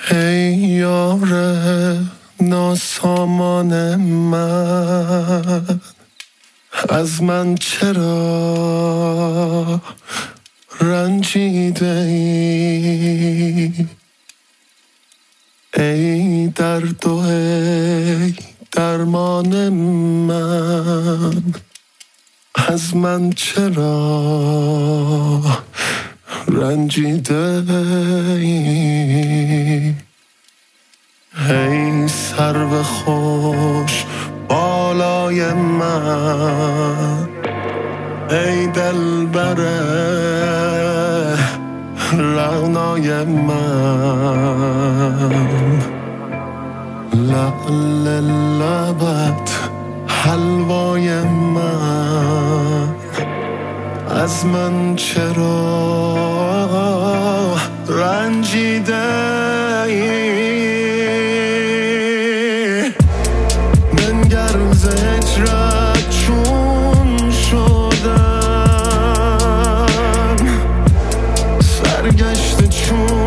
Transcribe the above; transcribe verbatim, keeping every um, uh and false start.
ای یار ناسامان من، از من چرا رنجیده ای؟ ای درد و ای درمان من، از من چرا رنجیده ای؟ ای سرو خوش بالای من، ای دلبر رعنای من، لعل لبت حلوای من، از من چرا رنجیده ای؟ بنگر ز هجرت چون شدم، سرگشته چون